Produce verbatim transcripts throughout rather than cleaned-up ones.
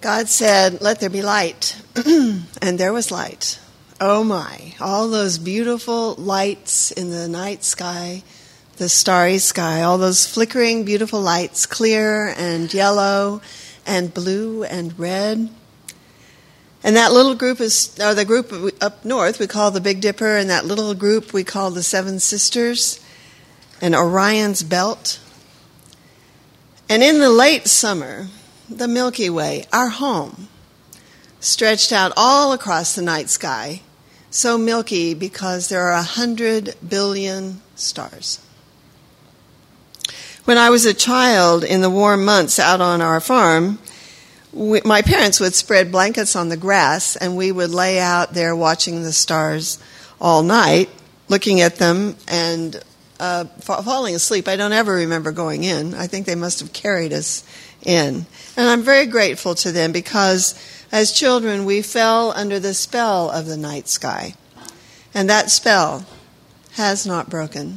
God said, "Let there be light," and there was light. Oh my, all those beautiful lights in the night sky, the starry sky, all those flickering beautiful lights, clear and yellow and blue and red. And that little group is, or the group up north we call the Big Dipper, and that little group we call the Seven Sisters and Orion's Belt. And in the late summer, the Milky Way, our home, stretched out all across the night sky, so milky because there are a hundred billion stars. When I was a child in the warm months out on our farm, we, my parents would spread blankets on the grass and we would lay out there watching the stars all night, looking at them and uh, fa- falling asleep. I don't ever remember going in. I think they must have carried us in. And I'm very grateful to them because as children we fell under the spell of the night sky. And that spell has not broken.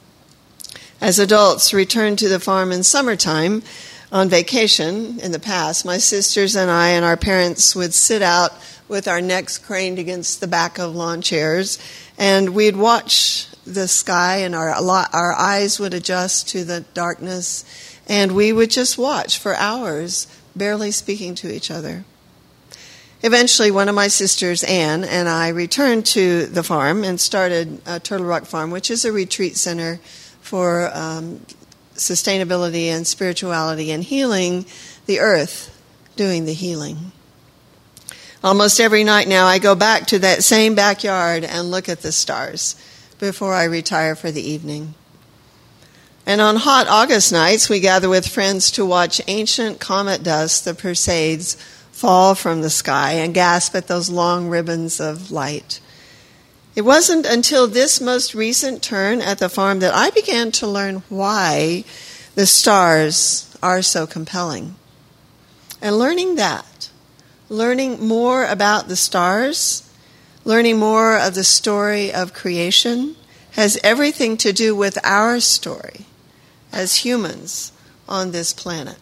As adults returned to the farm in summertime on vacation in the past, my sisters and I and our parents would sit out with our necks craned against the back of lawn chairs, and we'd watch the sky, and our our eyes would adjust to the darkness, and we would just watch for hours, barely speaking to each other. Eventually, one of my sisters, Anne, and I returned to the farm and started uh, Turtle Rock Farm, which is a retreat center for um, sustainability and spirituality and healing the earth, doing the healing. Almost every night now, I go back to that same backyard and look at the stars before I retire for the evening. And on hot August nights, we gather with friends to watch ancient comet dust, the Perseids, fall from the sky and gasp at those long ribbons of light. It wasn't until this most recent turn at the farm that I began to learn why the stars are so compelling. And learning that, learning more about the stars, learning more of the story of creation, has everything to do with our story as humans on this planet.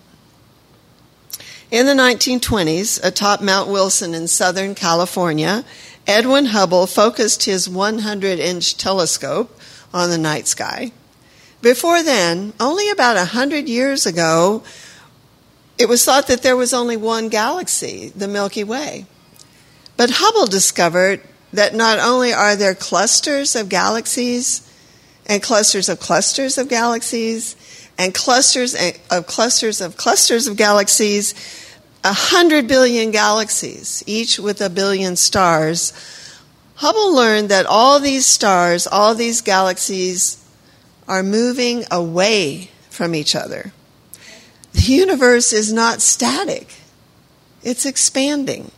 In the nineteen twenties, atop Mount Wilson in Southern California, Edwin Hubble focused his one hundred inch telescope on the night sky. Before then, only about one hundred years ago, it was thought that there was only one galaxy, the Milky Way. But Hubble discovered that not only are there clusters of galaxies and clusters of clusters of galaxies and clusters of clusters of clusters of galaxies, a hundred billion galaxies, each with a billion stars. Hubble learned that all these stars, all these galaxies are moving away from each other. The universe is not static. It's expanding.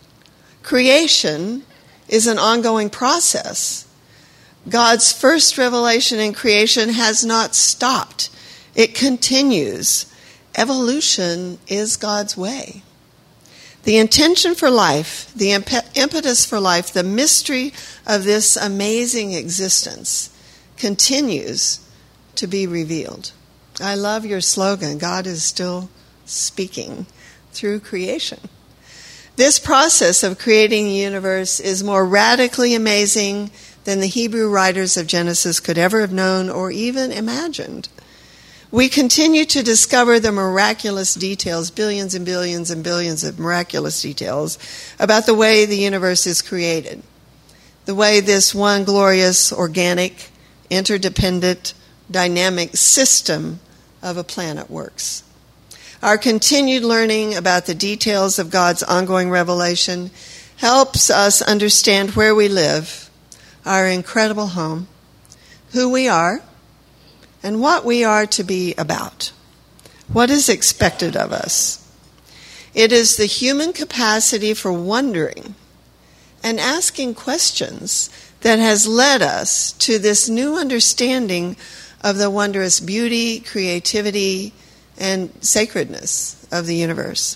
Creation is an ongoing process. God's first revelation in creation has not stopped. It continues. Evolution is God's way. The intention for life, the imp- impetus for life, the mystery of this amazing existence continues to be revealed. I love your slogan, God is still speaking through creation. This process of creating the universe is more radically amazing than the Hebrew writers of Genesis could ever have known or even imagined. We continue to discover the miraculous details, billions and billions and billions of miraculous details about the way the universe is created, the way this one glorious, organic, interdependent, dynamic system of a planet works. Our continued learning about the details of God's ongoing revelation helps us understand where we live, our incredible home, who we are, and what we are to be about. What is expected of us? It is the human capacity for wondering and asking questions that has led us to this new understanding of the wondrous beauty, creativity, and sacredness of the universe.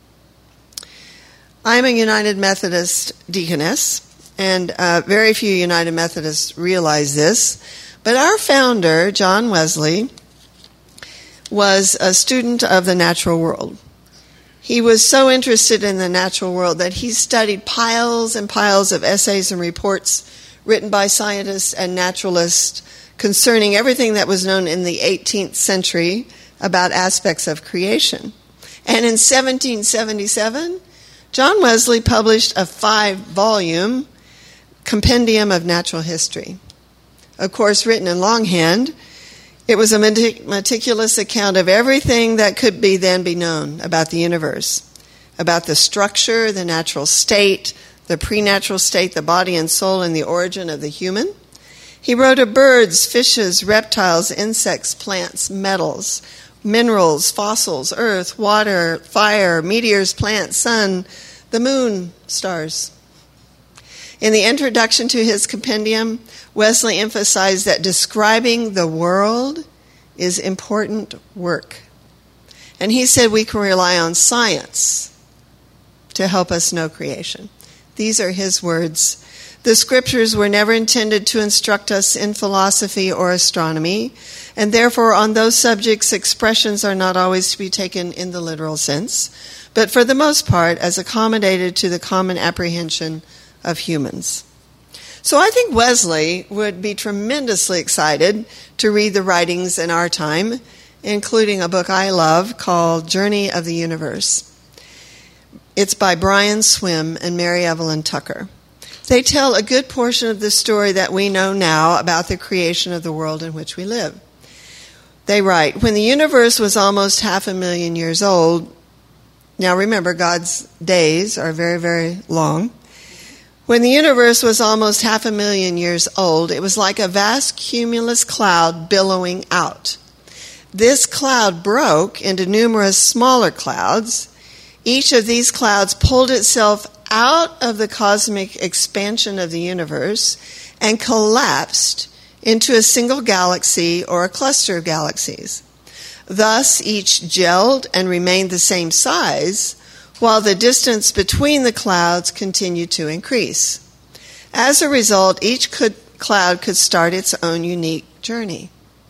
I'm a United Methodist deaconess, and uh, very few United Methodists realize this. But our founder, John Wesley, was a student of the natural world. He was so interested in the natural world that he studied piles and piles of essays and reports written by scientists and naturalists concerning everything that was known in the eighteenth century about aspects of creation. And in seventeen seventy-seven, John Wesley published a five-volume compendium of natural history. Of course, written in longhand, it was a meticulous account of everything that could be then be known about the universe, about the structure, the natural state, the pre-natural state, the body and soul, and the origin of the human. He wrote of birds, fishes, reptiles, insects, plants, metals, minerals, fossils, earth, water, fire, meteors, plants, sun, the moon, stars. In the introduction to his compendium, Wesley emphasized that describing the world is important work. And he said we can rely on science to help us know creation. These are his words. The scriptures were never intended to instruct us in philosophy or astronomy, and therefore on those subjects expressions are not always to be taken in the literal sense, but for the most part as accommodated to the common apprehension of humans. So I think Wesley would be tremendously excited to read the writings in our time, including a book I love called Journey of the Universe. It's by Brian Swimme and Mary Evelyn Tucker. They tell a good portion of the story that we know now about the creation of the world in which we live. They write, when the universe was almost half a million years old, now remember God's days are very, very long. When the universe was almost half a million years old, it was like a vast cumulus cloud billowing out. This cloud broke into numerous smaller clouds. Each of these clouds pulled itself out of the cosmic expansion of the universe and collapsed into a single galaxy or a cluster of galaxies. Thus, each gelled and remained the same size, while the distance between the clouds continued to increase. As a result, each could, cloud could start its own unique journey.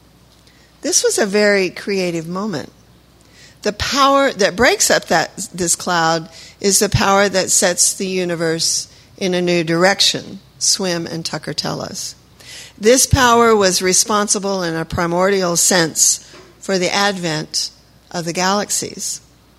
This was a very creative moment. The power that breaks up that this cloud is the power that sets the universe in a new direction, Swimme and Tucker tell us. This power was responsible in a primordial sense for the advent of the galaxies.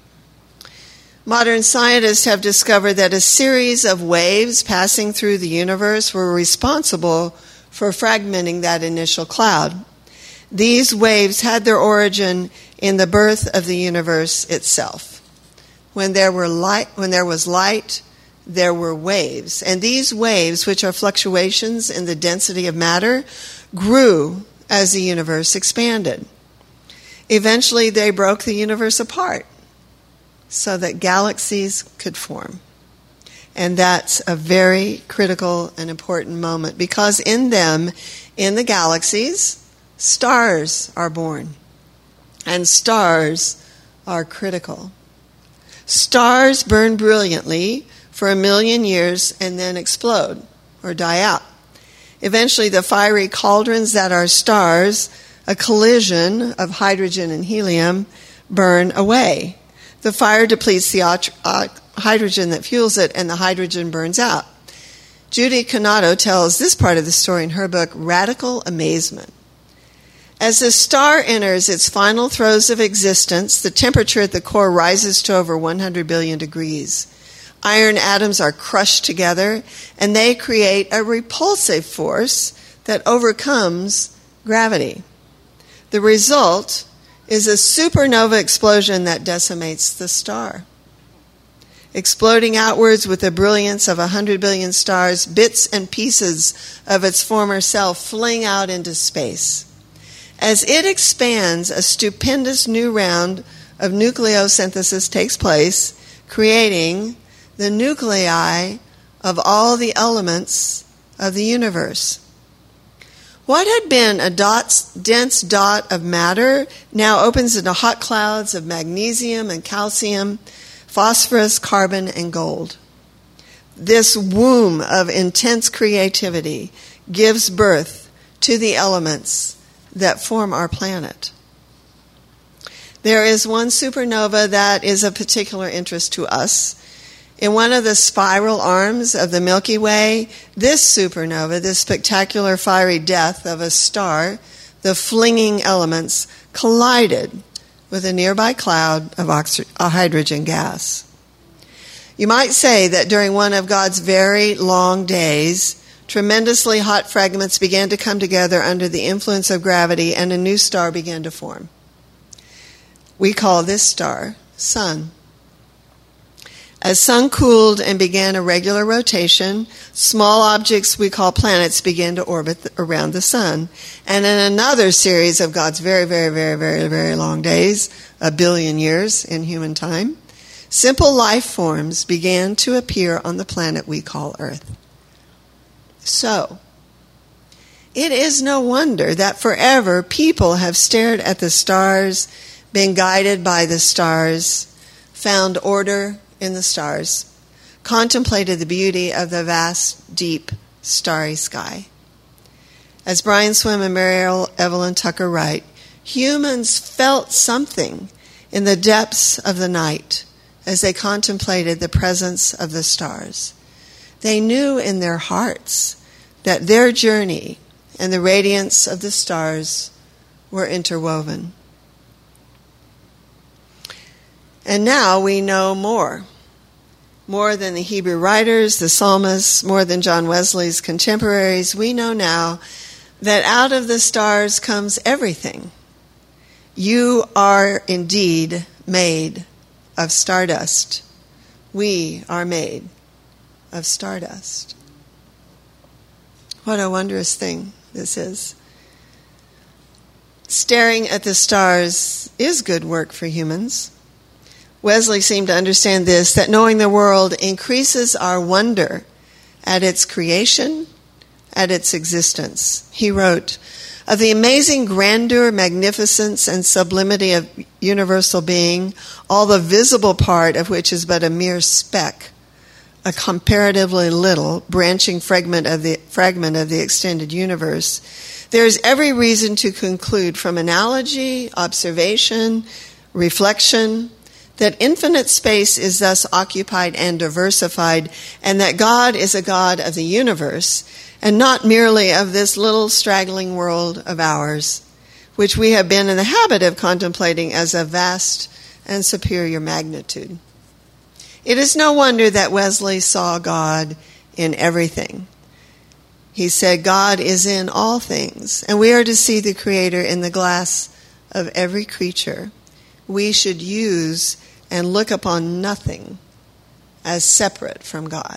Modern scientists have discovered that a series of waves passing through the universe were responsible for fragmenting that initial cloud. These waves had their origin in the birth of the universe itself. When there were light, when there was light, there were waves. And these waves, which are fluctuations in the density of matter, grew as the universe expanded. Eventually, they broke the universe apart so that galaxies could form. And that's a very critical and important moment because in them, in the galaxies, stars are born. And stars are critical. Stars burn brilliantly for a million years and then explode or die out. Eventually, the fiery cauldrons that are stars, a collision of hydrogen and helium, burn away. The fire depletes the uh, hydrogen that fuels it, and the hydrogen burns out. Judy Cannato tells this part of the story in her book, Radical Amazement. As the star enters its final throes of existence, the temperature at the core rises to over one hundred billion degrees. Iron atoms are crushed together, and they create a repulsive force that overcomes gravity. The result is a supernova explosion that decimates the star. Exploding outwards with the brilliance of one hundred billion stars, bits and pieces of its former self fling out into space. As it expands, a stupendous new round of nucleosynthesis takes place, creating the nuclei of all the elements of the universe. What had been a dot, dense dot of matter now opens into hot clouds of magnesium and calcium, phosphorus, carbon, and gold. This womb of intense creativity gives birth to the elements that form our planet. There is one supernova that is of particular interest to us. In one of the spiral arms of the Milky Way, this supernova, this spectacular fiery death of a star, the flinging elements, collided with a nearby cloud of oxy- uh, hydrogen gas. You might say that during one of God's very long days, tremendously hot fragments began to come together under the influence of gravity, and a new star began to form. We call this star Sun. As Sun cooled and began a regular rotation, small objects we call planets began to orbit around the Sun. And in another series of God's very, very, very, very, very long days, a billion years in human time, simple life forms began to appear on the planet we call Earth. So, it is no wonder that forever people have stared at the stars, been guided by the stars, found order in the stars, contemplated the beauty of the vast, deep, starry sky. As Brian Swimme and Mary Evelyn Tucker write, humans felt something in the depths of the night as they contemplated the presence of the stars. They knew in their hearts that their journey and the radiance of the stars were interwoven. And now we know more. More than the Hebrew writers, the psalmists, more than John Wesley's contemporaries, we know now that out of the stars comes everything. You are indeed made of stardust. We are made of stardust. What a wondrous thing this is. Staring at the stars is good work for humans. Wesley seemed to understand this, that knowing the world increases our wonder at its creation, at its existence. He wrote, "Of the amazing grandeur, magnificence, and sublimity of universal being, all the visible part of which is but a mere speck, a comparatively little branching fragment of the fragment of the extended universe, there is every reason to conclude from analogy, observation, reflection, that infinite space is thus occupied and diversified, and that God is a God of the universe, and not merely of this little straggling world of ours, which we have been in the habit of contemplating as of vast and superior magnitude." It is no wonder that Wesley saw God in everything. He said, God is in all things, and we are to see the Creator in the glass of every creature. We should use and look upon nothing as separate from God.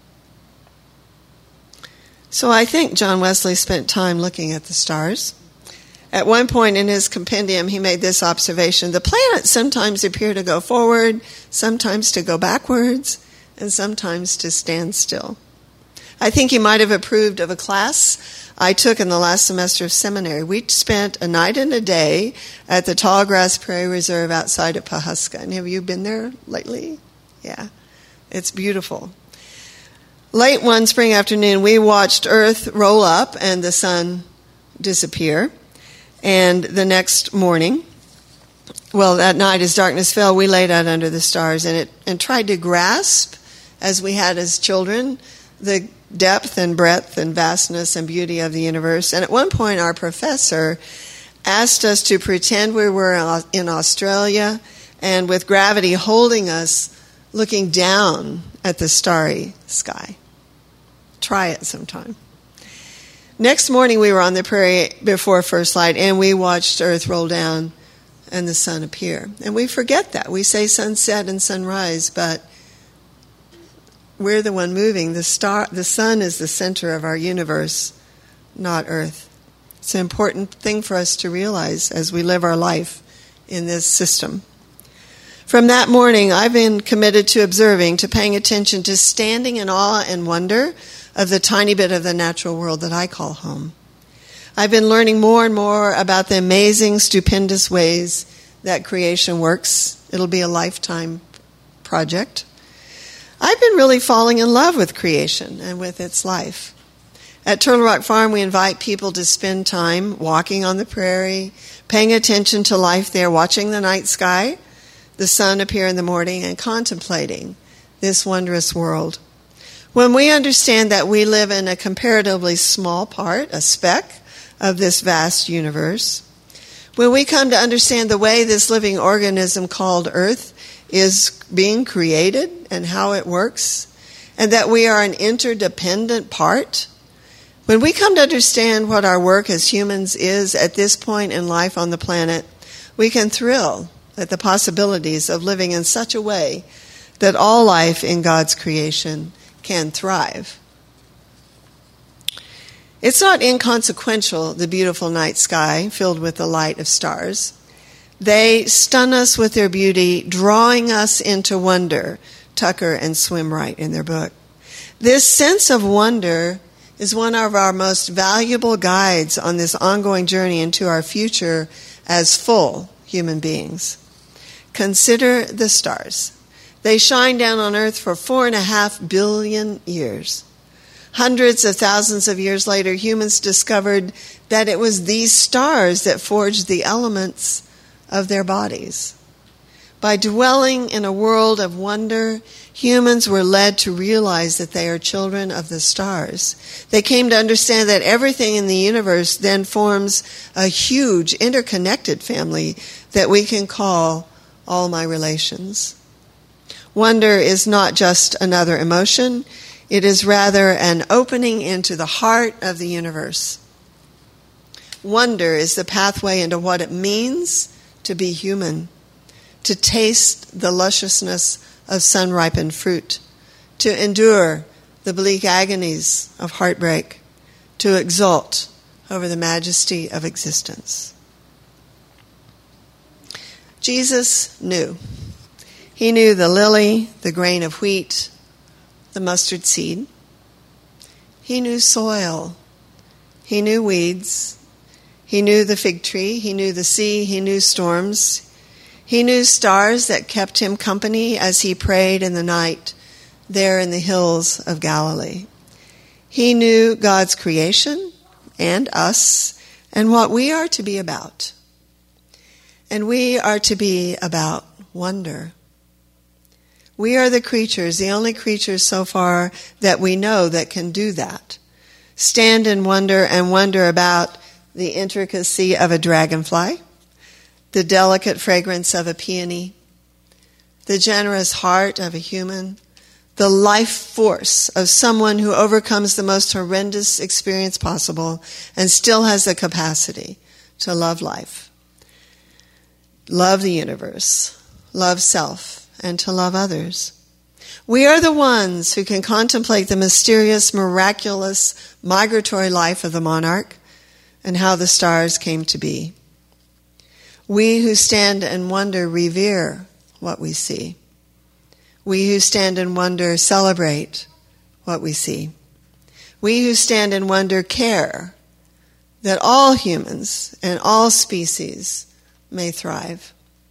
So I think John Wesley spent time looking at the stars. At one point in his compendium, he made this observation: the planets sometimes appear to go forward, sometimes to go backwards, and sometimes to stand still. I think he might have approved of a class I took in the last semester of seminary. We spent a night and a day at the Tallgrass Prairie Reserve outside of Pawhuska. And have you been there lately? Yeah, it's beautiful. Late one spring afternoon, we watched Earth roll up and the sun disappear. And the next morning, well, that night as darkness fell, we laid out under the stars and, it, and tried to grasp, as we had as children, the depth and breadth and vastness and beauty of the universe. And at one point, our professor asked us to pretend we were in Australia and with gravity holding us, looking down at the starry sky. Try it sometime. Next morning, we were on the prairie before first light, and we watched Earth roll down and the sun appear. And we forget that. We say sunset and sunrise, but we're the one moving. The star, the sun is the center of our universe, not Earth. It's an important thing for us to realize as we live our life in this system. From that morning, I've been committed to observing, to paying attention, to standing in awe and wonder of the tiny bit of the natural world that I call home. I've been learning more and more about the amazing, stupendous ways that creation works. It'll be a lifetime project. I've been really falling in love with creation and with its life. At Turtle Rock Farm, we invite people to spend time walking on the prairie, paying attention to life there, watching the night sky, the sun appear in the morning, and contemplating this wondrous world. When we understand that we live in a comparatively small part, a speck, of this vast universe, when we come to understand the way this living organism called Earth is being created and how it works, and that we are an interdependent part, when we come to understand what our work as humans is at this point in life on the planet, we can thrill at the possibilities of living in such a way that all life in God's creation can thrive. It's not inconsequential, the beautiful night sky filled with the light of stars. They stun us with their beauty, drawing us into wonder, Tucker and Swimwright in their book. This sense of wonder is one of our most valuable guides on this ongoing journey into our future as full human beings. Consider the stars. They shine down on Earth for four and a half billion years. Hundreds of thousands of years later, humans discovered that it was these stars that forged the elements of their bodies. By dwelling in a world of wonder, humans were led to realize that they are children of the stars. They came to understand that everything in the universe then forms a huge interconnected family that we can call all my relations. Wonder is not just another emotion. It is rather an opening into the heart of the universe. Wonder is the pathway into what it means to be human, to taste the lusciousness of sun-ripened fruit, to endure the bleak agonies of heartbreak, to exult over the majesty of existence. Jesus knew. He knew the lily, the grain of wheat, the mustard seed. He knew soil. He knew weeds. He knew the fig tree. He knew the sea. He knew storms. He knew stars that kept him company as he prayed in the night there in the hills of Galilee. He knew God's creation and us and what we are to be about. And we are to be about wonder. We are the creatures, the only creatures so far that we know that can do that. Stand in wonder and wonder about the intricacy of a dragonfly, the delicate fragrance of a peony, the generous heart of a human, the life force of someone who overcomes the most horrendous experience possible and still has the capacity to love life, love the universe, love self, and to love others. We are the ones who can contemplate the mysterious, miraculous, migratory life of the monarch and how the stars came to be. We who stand and wonder revere what we see. We who stand and wonder celebrate what we see. We who stand and wonder care that all humans and all species may thrive.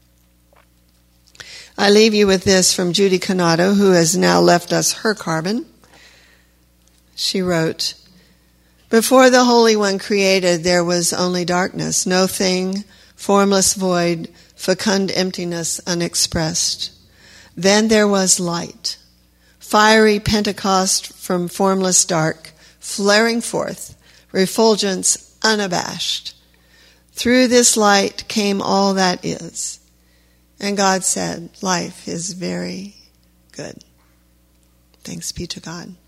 I leave you with this from Judy Canato, who has now left us her carbon. She wrote, "Before the Holy One created, there was only darkness, no thing, formless void, fecund emptiness unexpressed. Then there was light, fiery Pentecost from formless dark, flaring forth, refulgence unabashed. Through this light came all that is. And God said, life is very good." Thanks be to God.